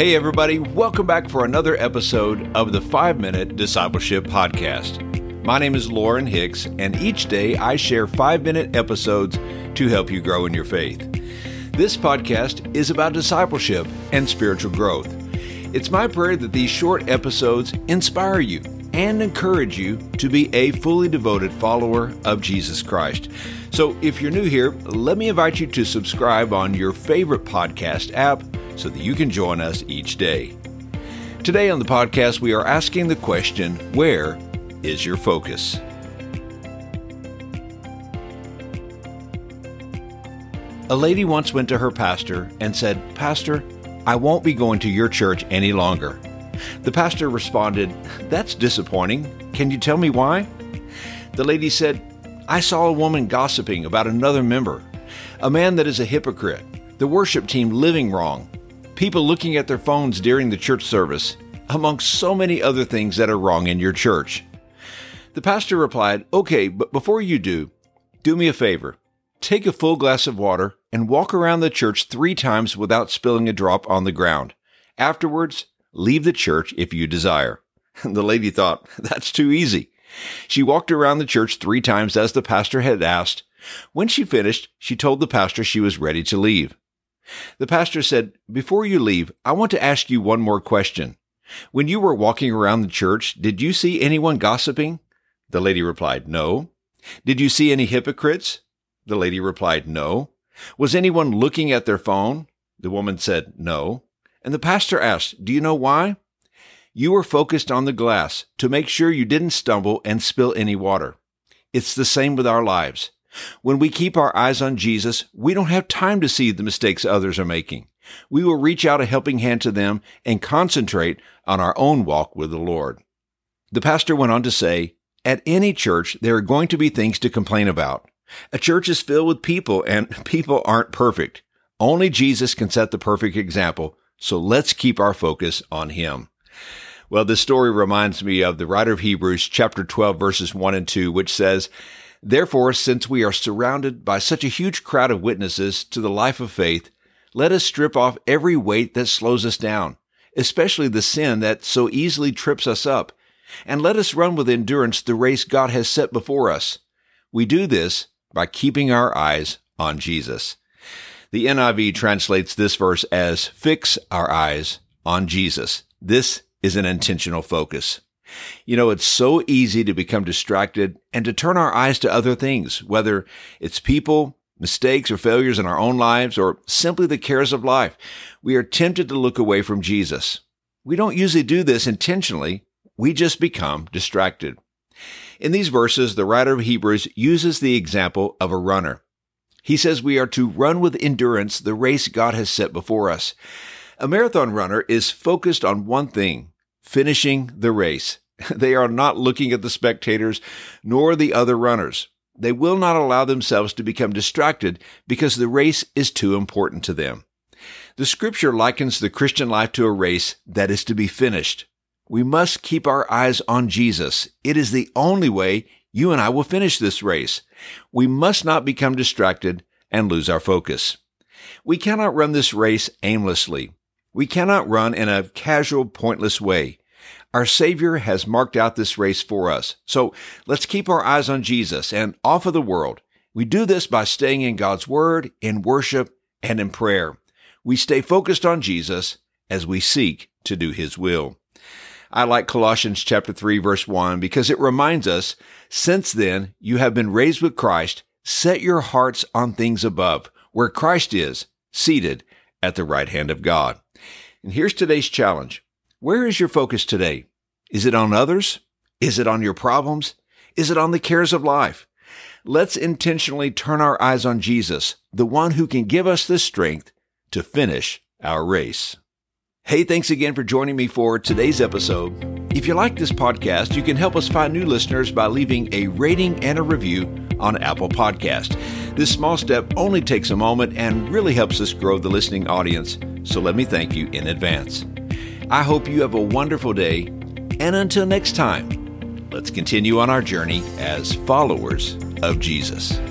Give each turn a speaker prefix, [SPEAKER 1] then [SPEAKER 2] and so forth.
[SPEAKER 1] Hey everybody, welcome back for another episode of the 5-Minute Discipleship Podcast. My name is Lauren Hicks, and each day I share 5-minute episodes to help you grow in your faith. This podcast is about discipleship and spiritual growth. It's my prayer that these short episodes inspire you and encourage you to be a fully devoted follower of Jesus Christ. So if you're new here, let me invite you to subscribe on your favorite podcast app so that you can join us each day. Today on the podcast, we are asking the question, where is your focus? A lady once went to her pastor and said, "Pastor, I won't be going to your church any longer." The pastor responded, "That's disappointing. Can you tell me why?" The lady said, "I saw a woman gossiping about another member, a man that is a hypocrite, the worship team living wrong, people looking at their phones during the church service, amongst so many other things that are wrong in your church." The pastor replied, "Okay, but before you do me a favor. Take a full glass of water and walk around the church 3 times without spilling a drop on the ground. Afterwards, leave the church if you desire." The lady thought, "That's too easy." She walked around the church 3 times as the pastor had asked. When she finished, she told the pastor she was ready to leave. The pastor said, "Before you leave, I want to ask you one more question. When you were walking around the church, did you see anyone gossiping?" The lady replied, "No." "Did you see any hypocrites?" The lady replied, "No." "Was anyone looking at their phone?" The woman said, "No." And the pastor asked, "Do you know why?" "You were focused on the glass to make sure you didn't stumble and spill any water." It's the same with our lives. When we keep our eyes on Jesus, we don't have time to see the mistakes others are making. We will reach out a helping hand to them and concentrate on our own walk with the Lord. The pastor went on to say, "At any church, there are going to be things to complain about. A church is filled with people, and people aren't perfect. Only Jesus can set the perfect example, so let's keep our focus on Him." Well, this story reminds me of the writer of Hebrews chapter 12, verses 1 and 2, which says, "Therefore, since we are surrounded by such a huge crowd of witnesses to the life of faith, let us strip off every weight that slows us down, especially the sin that so easily trips us up, and let us run with endurance the race God has set before us. We do this by keeping our eyes on Jesus." The NIV translates this verse as "fix our eyes on Jesus." This is an intentional focus. You know, it's so easy to become distracted and to turn our eyes to other things, whether it's people, mistakes or failures in our own lives, or simply the cares of life. We are tempted to look away from Jesus. We don't usually do this intentionally. We just become distracted. In these verses, the writer of Hebrews uses the example of a runner. He says we are to run with endurance the race God has set before us. A marathon runner is focused on one thing: finishing the race. They are not looking at the spectators nor the other runners. They will not allow themselves to become distracted because the race is too important to them. The scripture likens the Christian life to a race that is to be finished. We must keep our eyes on Jesus. It is the only way you and I will finish this race. We must not become distracted and lose our focus. We cannot run this race aimlessly. We cannot run in a casual, pointless way. Our Savior has marked out this race for us. So let's keep our eyes on Jesus and off of the world. We do this by staying in God's Word, in worship, and in prayer. We stay focused on Jesus as we seek to do His will. I like Colossians chapter 3, verse 1, because it reminds us, "Since then you have been raised with Christ, set your hearts on things above, where Christ is, seated at the right hand of God." And here's today's challenge. Where is your focus today? Is it on others? Is it on your problems? Is it on the cares of life? Let's intentionally turn our eyes on Jesus, the one who can give us the strength to finish our race. Hey, thanks again for joining me for today's episode. If you like this podcast, you can help us find new listeners by leaving a rating and a review on Apple Podcast. This small step only takes a moment and really helps us grow the listening audience, so let me thank you in advance. I hope you have a wonderful day, and until next time, let's continue on our journey as followers of Jesus.